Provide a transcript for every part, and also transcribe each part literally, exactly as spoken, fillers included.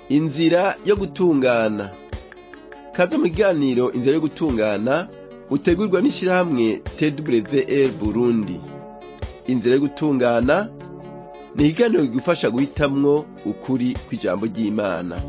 Inzira yo gutungana. Kaze mu kiganiro inzira yo gutungana utegurwa n'ishirahamwe T W R Burundi. Inzira yo gutungana ni ikiganiro kigufasha guhitamwo ukuri kw'ijambo ry'Imana.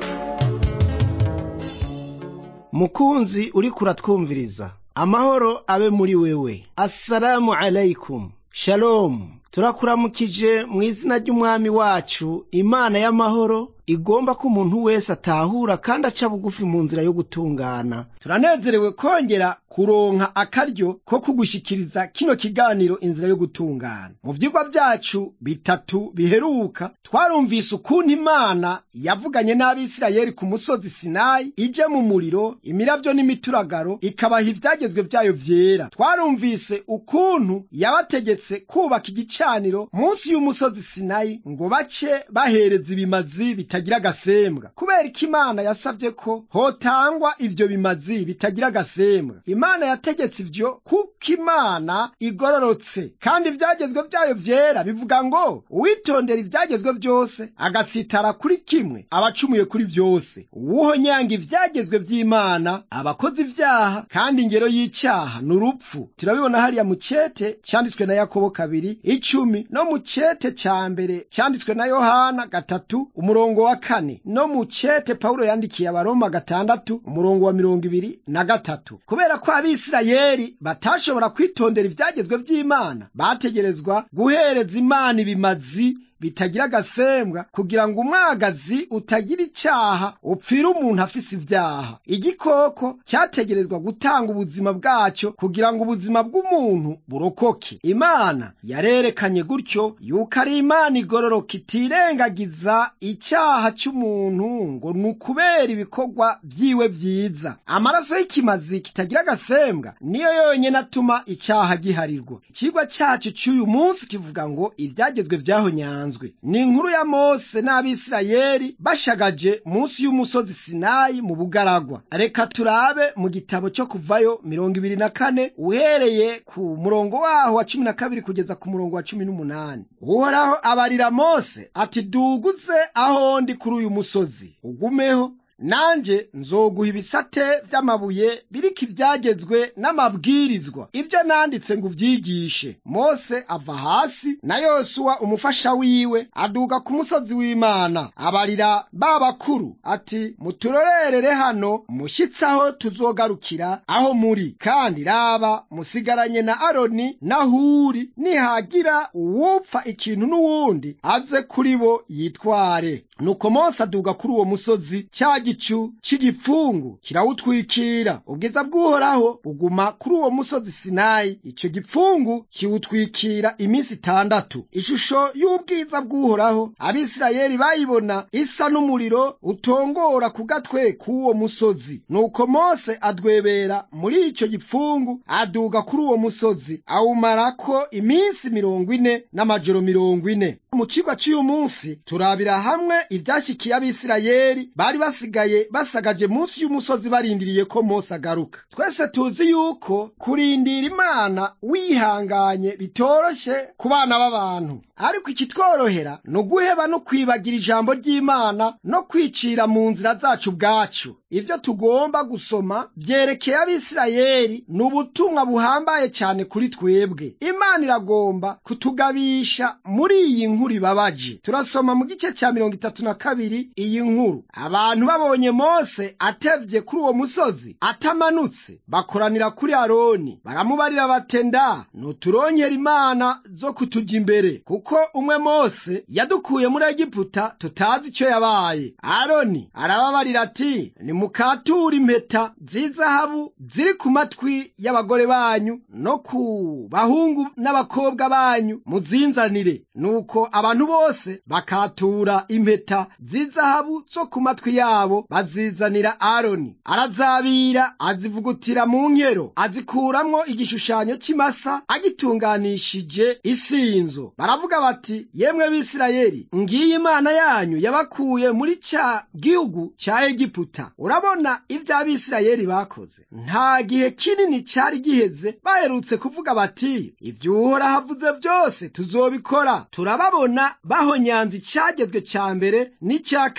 Mukunzi uriko uratwumviriza, amahoro abe muri wewe. Assalamu alaikum, shalom. Turakuramukije mu izina ry'umwami wacu, Imana y'amahoro igomba ko umuntu wese atahura kandi aca bugufi mu nzira yo gutungana. Turanezerewe kongera kuronka akaryo ko kugushikiriza kino kiganiro inzira yo gutungana. Mu vyigwa vyacu bitatu biheruka twarumvise ukuntu Imana yavuganye n'Abisirayeli ku musozi Sinayi ije mu muriro, imiravyo n'imituragaro, ikabaha ivyagezwe vyayo vyera. Twarumvise ukuntu yabategetse kubaka igicaniro munsi y'umusozi Sinayi ngo bace bahereza ibimazi bitagira agasembwa, kubera ko Imana yasavye ko hotangwa ivyo bimazi bitagira agasembwa. Imana yategetse ivyo kuko Imana igororotse, kandi ivyagezwe vyayo vyera bivuga ngo uwitondera ivyagezwe vyose agatsitara kuri kimwe aba acumuye kuri vyose. Uwuhonyanga ivyagezwe vy'Imana aba akoze ivyaha, kandi ingero y'icaha ni urupfu. Turabibona hariya mu cete canditswe na Yakobo kabiri icumi, no mu cete ca mbere canditswe na Yohana gatatu umurongo wa kane, no mu cete Pawulo yandikiye Abaroma gatandatu umurongo wa mirongo ibiri na gatatu. Kubera ko Abisirayeli batashobora kwitondera ivyagezwe vy'Imana, bategerezwa guhereza Imana ibimazi bitagira agasembwa kugira ngo umwagazi utagira icaha upfira umuntu afise ivyaha. Igikoko cyategerezwa gutanga ubuzima bwaco kugira ngo ubuzima bw'umuntu burokoke. Imana yarerekanye gutyo yuko ari Imana igororoka, itirengagiza icaha c'umuntu ngo nukubera ibikorwa vyiwe vyiza. Amaraso y'ikimazi kitagira agasembwa niyo yonyene atuma icaha giharirwa. Icigwa cacu c'uyu munsi kivuga ngo ivyagezwe vyahonyanzwe. Ni inkuru ya Mose n'Abisirayeli bashagaje munsi y'umusozi Sinayi mu bugaragwa. Reka turabe mu gitabo cyo Kuvayo mirongo ibiri na kane uhereye ku murongo waho wa cumi na kabiri kugeza ku murongo wa cumi n'umunani. Uhoraho abarira Mose ati, duguze aho ndi kuri uyu musozi ugumeho, nanje nzoguha ibisate vy'amabuye biriko ivyagezwe n'amabwirizwa, ivyo nanditse ngo uvyigishe. Mose ava hasi na Yosuwa umufasha wiwe aduga ku musozi w'Imana, abarira ba bakuru ati, muturorerere hano mushitse aho tuzogarukira aho muri, kandi raba musigaranye na Aroni na Huri, nihagira uwupfa ikintu n'uwundi aze kuri bo yitware. Nuko Mose aduga kuri uwo musozi, cya gicu c'igipfungu kirawutwikira. Ubwiza bw'Uhoraho buguma kuri uwo musozi Sinayi, ico gipfungu kiwutwikira iminsi itandatu. Ishusho y'ubwiza bw'Uhoraho Abisirayeli bayibona isa n'umuriro utongora ku gatwe k'uwo musozi. Nuko Mose adwebera muri ico gipfungu, aduga kuri uwo musozi, awumarako iminsi mirongo ine n'amajoro mirongo ine. Mu cigwa c'uyu munsi turabira hamwe ivyashikiye Abisirayeli bari basigaye basagaje munsi y'umusozi barindiriye ko Mose agaruka. Twese tuzi yuko kurindira Imana wihanganye bitoroshe ku bana b'abantu, ariko ikitworohera no guheba no kwibagira ijambo ry'Imana no kwicira mu nzira zacu bwacu. Ivyo tugomba gusoma vyerekeye Abisirayeli ni ubutumwa buhambaye cyane kuri twebwe. Imana iragomba kutugabisha muri iyi nkuru ibabaje. Turasoma mu gice cya mirongo itatu na kabiri iyi nkuru. Abantu babonye Mose atevye kuri uwo musozi atamanutse, bakoranira kuri Aroni baramubarira batenda, nuturongera imana zo kutuja imbere, kuko umwe Mose yadukuye muri Egiputa tutazi ico yabaye. Aroni arababarira ati, nimukatura impeta z'izahabu ziri ku matwi y'abagore banyu no ku bahungu n'abakobwa banyu muzinzanire. Nuko abantu bose bakatura impeta z'izahabu zo ku matwi yabo bazizanira Aroni. Arazabira azivugutira mu nkero, azikuramwo igishushanyo c'imasa agitunganishije isinzo. Baravuga bati, yemwe Bisirayeli, ngiyi Imana yanyu yabakuye muri ca gihugu ca Egiputa. Urabona ivyo Abisirayeli bakoze. Nta gihe kinini cari giheze baherutse kuvuga bati, ivyo Uhoraho avuze vyose tuzobikora. Turababona bahonyanze icagezwe ca mbere n'icya kabiri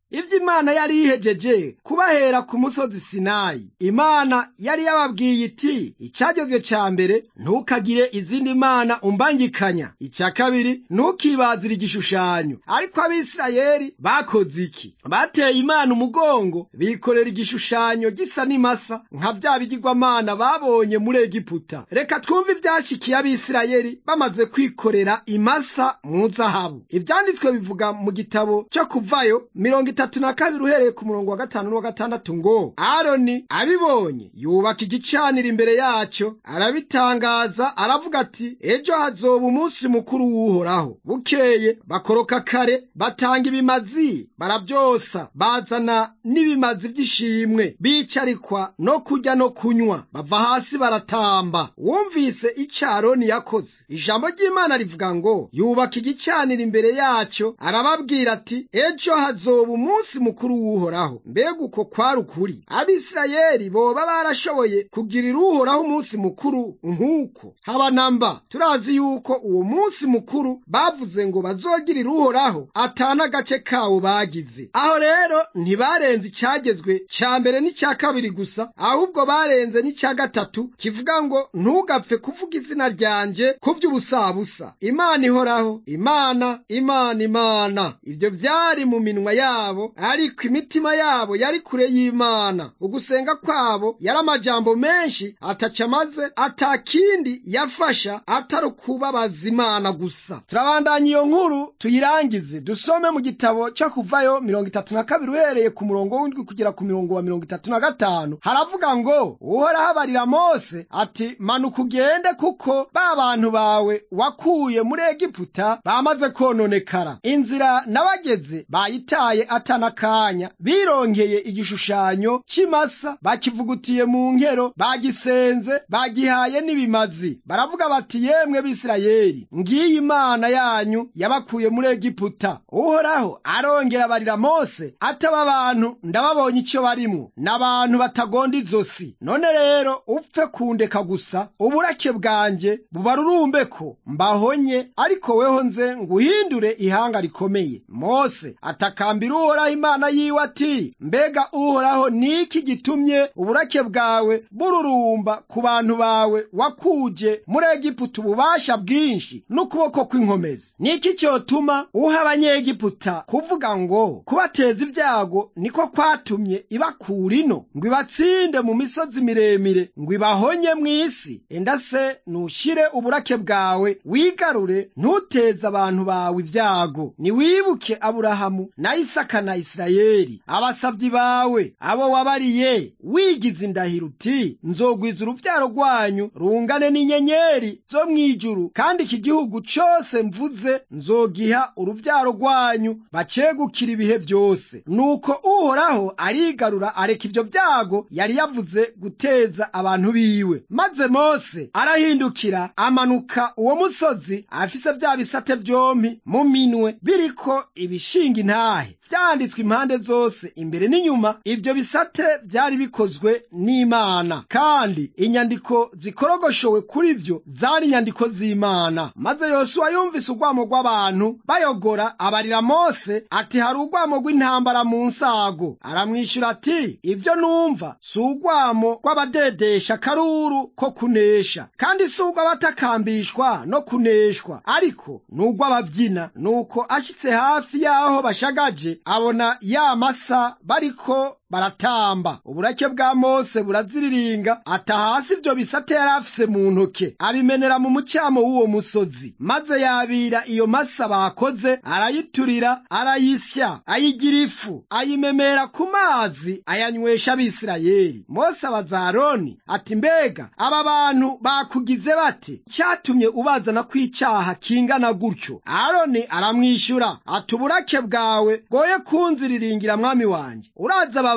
ivyo Imana yari yihejeje kubahera ku musozi Sinayi. Imana yari yababwiye iti, icyagezwe ca mbere, ntukagire izindi mana umbangikanya. Icya kabiri, ntukibazire igishushanyo. Ariko Abisirayeli bakoze iki? Bateye Imana umugongo, bikorera igishushanyo gisa n'imasa nka vya bigirwamana babonye muri Egiputa. Reka twumve ivyashikiye Abisirayeli bamaze kwikorera imasa mu zahabu. Ivyanditswe bivuga mu gitabo cyo Kuvayo mirongo itatu na kabiri uhereye ku murongo wa gatanu n'uwa gatandatu ngo, Aroni abibonye yubaka igicaniro imbere yacyo, arabitangaza, aravuga ati, ejo hazoba umunsi mukuru w'Uhoraho. Bukeye bakoroka kare, batanga ibimazi, barabyosa, bazana n'ibimazi by'ishimwe, bicarikwa no kurya no kunywa, bava hasi baratamba. Wumvise icyo Aroni yakoze? Ijambo ry'Imana rivuga ngo yubaka igicaniro imbere yacyo, arababwira ati, ejo hazoba umunsi mukuru w'Uhoraho. Mbega uko kwari ukuri! Abisirayeli boba barashoboye kugirira Uhoraho umunsi mukuru nk'uko? Haba namba! Turazi yuko uwo munsi mukuru bavuze ngo bazogirira Uhoraho atana agace kawo bagize. Aho rero ntibarenze icyagezwe cya mbere n'icya kabiri gusa, ahubwo barenze n'icya gatatu kivuga ngo ntugapfe kuvuga izina ryanje ku vy'ubusabusa. Imana ihoraho, Imana, Imana, Imana. Ivyo vyari mu minwa yabo, ariko imitima yabo yari kure y'Imana. Ugusenga kwabo yari amajambo menshi ataca maze atakindi yafasha atari ukubabaza Imana gusa. Turabandanya iyo nkuru tuyirangize, dusome mu gitabo cyo Kuvayo mirongo itatu na kabiri uhereye ku murongo w'indwi kugera ku mirongo wa mirongo itatu na gatanu. Haravuga ngo, Uhoraho abarira Mose ati, manuka ugende, kuko ba bantu bawe wakuye muri Egiputa bamaze kononekara. Inzira nabageze bayitaye atana kanya, bironkeye igishushanyo c'imasa, bakivugutiye mu nkero, bagisenze, bagihaye n'ibimazi. Baravuga bati, yemwe Bisirayeli, ngiyi Imana yanyu yabakuye muri Egiputa. Uhoraho arongera abarira Mose ati, aba bantu ndababonye icyo barimwo, n'abantu batagonda izosi. None rero upfe kundeka gusa, uburake bwanje bubarurumbe ko mbahonye, ariko weho nze nguhindure ihanga rikomeye. Mose atakambira Uhoraho Imana yiwe ati, mbega Uhoraho niki gitumye uburake bwawe bururumba ku bantu bawe wakuje muri Egiputa ububasha bwinshi n'ukuboko kw'inkomezi? Niki cyotuma uha abanyegiputa kuvuga ngo kubateza ibyago niko kwatumye ibakura ino, ngo ibatsinde mu misozi miremire, ngo ibahonye mw'isi? Enda se nushire uburake bwawe wigarure, ntuteze abantu bawe ibyago. Niwibuke Aburahamu na Isaka na Isirayeli, abasavyi bawe, abo wabariye wigize indahiro uti, nzogwiza uruvyaro rwanyu rungane n'inyenyeri zo mw'ijuru, kandi iki gihugu cose mvuze nzogiha uruvyaro rwanyu bacegukira ibihe vyose. Nuko Uhoraho arigarura, areka ivyo vyago yari yavuze guteza abantu biwe. Maze Mose arahindukira amanuka uwo musozi, afise vya bisate vyompi mu minwe, biriko ibishinga intahe vyanditswe impande zose, imbere n'inyuma. Ivyo bisate vyari bikozwe n'Imana, kandi inyandiko zikorogoshowe kuri vyo zari inyandiko z'Imana. Maze Yosuwa yumvise urwamo rw'abantu bayogora, abarira Mose ati, hari urwamo rw'intambara mu nsago. Aramwishura ati, ivyo numva si urwamo rw'abadedesha karuru ko kunesha, kandi si urw'abatakambishwa no kuneshwa, ariko ni urw'abavyina. Nuko ashitse hafi y'aho bashagaje, abona ya masa bariko baratamba. Uburake bwa Mose buraziriringa, ata hasi ivyo bisate yari afise mu ntoke, abimenera mu mucamo w'uwo musozi. Maze yabira iyo masa bakoze, arayiturira, arayisya, ayigira ifu, ayimemera ku mazi, ayanywesha Abisirayeli. Mose abaza Aroni ati, mbega aba bantu bakugize bate? Cyatumye ubazana kw'icyaha kingana gutyo? Aroni aramwishura ati, uburake bwawe bwoye kunziriringira mwami wanje. Uraza aba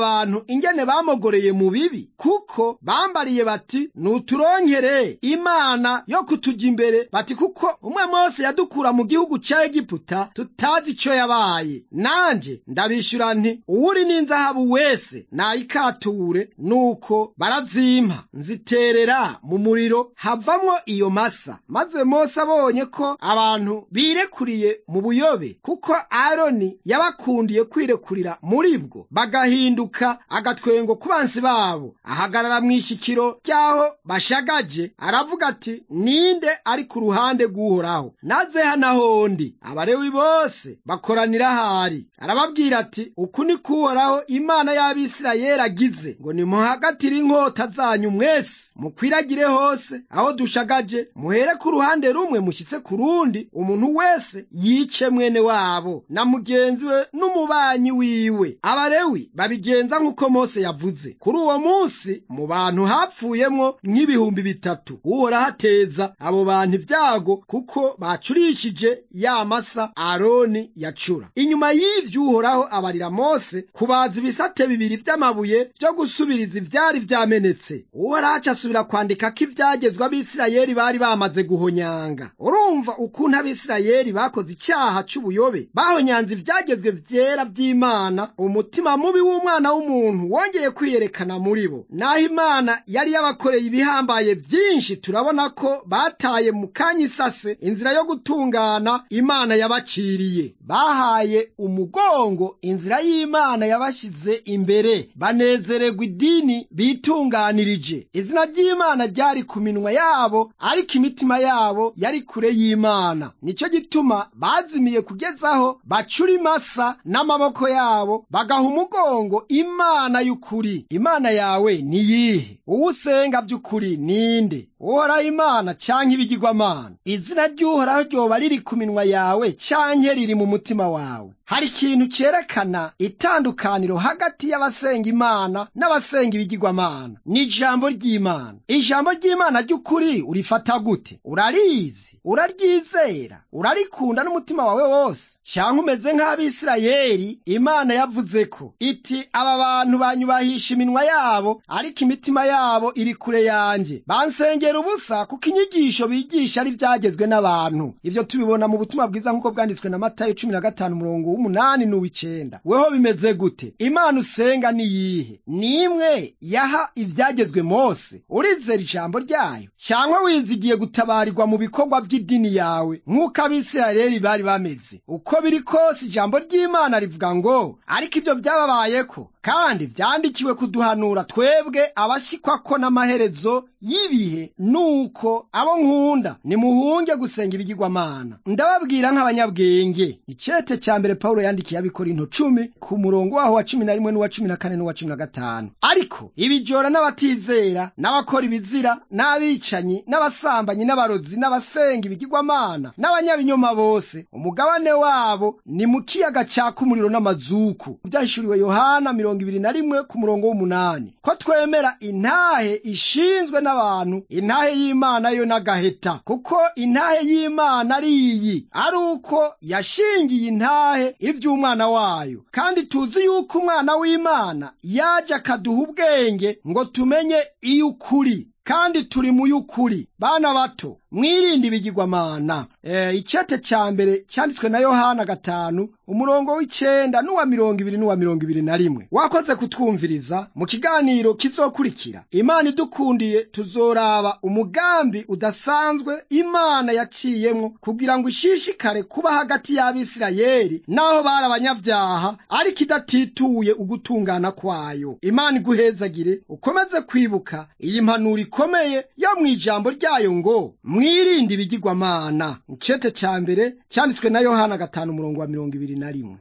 abantu ingene bamogoreye mu bibi, kuko bambariye bati nuturonkere imana yo kutujya imbere, bati kuko umwe Mose yadukura mu gihugu ca Egiputa tutazi ico yabaye. Nanje ndabishura nti uwuri n'inzahabu wese nayikature. Nuko barazimpa nziterera mu muriro, havamwo iyo masa. Maze Mose abonye ko abantu birekuriye mu buyobe, kuko Aroni yabakundiye kwirekurira muri bwo, bagahinduka agatwengo ku bansi babo, ahagarara mw'ishikiro ryaho bashagaje, aravuga ati ninde ari ku ruhande rw'Uhoraho, naze hano hondi. Abalewi bose bakoranira ahari, arababwira ati uku ni k'Uhoraho Imana y'Abisirayeli agize, ngo nimuhagatire inkota zanyu mwese, mukwiragire hose aho dushagaje, muhere ku ruhande rumwe mushyitse ku rundi, umuntu wese yice mwene wabo na mugenzi we n'umubanyi wiwe. Abalewi babigenza nk'uko Mose yavuze. Kuri uwo munsi mu bantu hapfuyemwo nk'ibihumbi bitatu. Uhoraho ateza abo bantu ibyago, kuko bacurishije ya masa Aroni yacura. Inyuma y'ivyo Uhoraho abarira Mose kubaza ibisate bibiri vy'amabuye vyo gusubiriza ivyari vyamenetse. Uhoraho aca asubira kwandika ko ivyagezwe Abisirayeli bari bamaze guhonyanga. Urumva ukuntu Abisirayeli bakoze icyaha c'ubuyobe, bahonyanze ivyagezwe vyera vy'Imana. Umutima mubi w'umwana w'umuntu wongeye kwiyerekana muri bo. Naho Imana yari yabakoreye ibihambaye vyinshi, turabona ko bataye mu kanya isase inzira yo gutungana Imana yabaciriye. Bahaye umugongo inzira y'Imana yabashize imbere, banezererwa idini bitunganirije. Izina ry'Imana ryari ku minwa yabo, ariko imitima yabo yari kure y'Imana. Nico gituma bazimiye kugezaho bacura imasa n'amaboko yabo, bagaha umugongo Imana y'ukuri. Imana yawe ni yihe? Uwusenga by'ukuri ninde? Uhoraho Imana canke ibigirwamana? Izina ry'Uhoraho ryoba riri ku minwa yawe canke riri mu mutima wawe? Hari ikintu cerekana itandukaniro hagati y'abasenga Imana n'abasenga ibigirwamana. Ni ijambo ry'Imana. Ijambo ry'Imana ry'ukuri urifata gute? Urarizi? Uraryizera? Urarikunda n'umutima wawe wose? Canke umeze nk'Abisirayeli Imana yavuze ko iti aba bantu banyubahisha iminwa yabo, ariko imitima yabo iri kure yanje, bansengera ubusa kuko inyigisho bigisha ari vyagezwe n'abantu. Ivyo tubibona mu butumwa bwiza nk'uko bwanditswe na Matayo cumi na gatanu umurongo w'umunani n'uw'icenda. Weho bimeze gute? Imana usenga ni yihe? Ni imwe yaha ivyagezwe Mose? Urizera ijambo ryayo? Canke wizigiye gutabarirwa mu bikorwa vy'idini yawe nk'uko Abisirayeli bari bameze? Uko biri kose ijambo ry'Imana rivuga ngo ariko ivyo vyababayeko, kandi vyandikiwe kuduhanura twebwe abashikwako n'amaherezo y'ibihe. Nuko abo nkunda nimuhunge gusenga ibigirwamana. Ndababwira nk'abanyabwenge. Icete ca mbere Paulo yandikiye Abikorinto cumi ku murongo waho wa cumi na rimwe n'uwa cumi na kane n'uwa cumi na gatanu. Ariko ibijora n'abatizera n'abakora ibizira n'abicanyi n'abasambanyi n'abarozi n'abasenga ibigirwamana n'abanyabinyoma bose, umugabane wabo ni mu kiyaga caka umuriro n'amazuku. Vyahishuriwe Yohana mirongo ibiri na rimwe ku murongo w'umunani. Ko twemera intahe ishinzwe n'abantu, intahe y'Imana yo n'agaheta. Kuko intahe y'Imana ari iyi, ari uko yashingiye intahe ivy'umwana wayo. Kandi tuzi yuko umwana w'Imana yaje akaduha ubwenge ngo tumenye iy'ukuri, kandi turi mu y'ukuri. Bana bato, mwirinde ibigirwamana. E, icete ca mbere cyanditswe na Yohana gatanu umurongo w'icenda n'uwa mirongo ibiri n'uwa mirongo ibiri na rimwe. Wakoze kutwumviriza. Mu kiganiro kizokurikira, Imana idukundiye, tuzoraba umugambi udasanzwe Imana yaciyemwo kugira ngo ishishikare kuba hagati y'Abisirayeli naho bari abanyabyaha, ariko idatituye ugutungana kwayo. Imana iguhezagire, ukomeze kwibuka iyi mpanuro ikomeye yo mw'ijambo ryayo ngo mwirinde ibigirwamana. Icete ca mbere cyanditswe na Yohana gatanu umurongo wa mirongo ibiri na rimwe.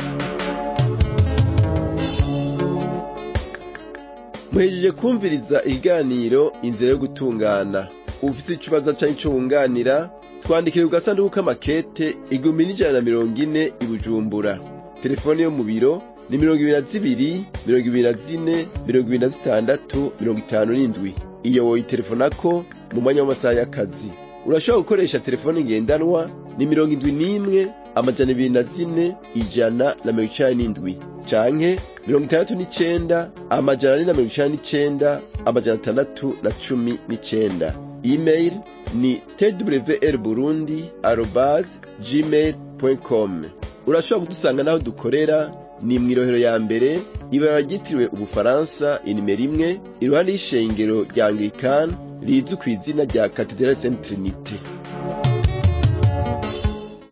Mwejeje kumviriza ikiganiro inzira yo gutungana. Ufise ikibazo canke ico wunganira, twandikire ku gasanduku k'amakete igihumbi n'ijana na mirongo ine i Bujumbura. Telefone yo mu biro ni mirongo ibiri na zibiri mirongo ibiri na zine mirongo ibiri na zitandatu mirongo itanu n'indwi. Iyo woyitelefonako mu mwanya w'amasaha y'akazi. Urashobora gukoresha telefone ngendanwa ni mirongo indwi n'imwe amajana ibiri na zine ijana na mirongo icenda n'indwi canke mirongo itandatu n'icenda amajana ane na mirongo icenda n'icenda amajana atandatu na cumi n'icenda. Email ni t w r burundi arobase gmail dot com. Urashobora kudusanga naho dukorera ni mw'irohero ya mbere ibara ryitiriwe Ubufaransa inimero imwe iruhande y'ishengero rya Anglikani rizwi ku izina rya Cathedrale Sainte Trinité.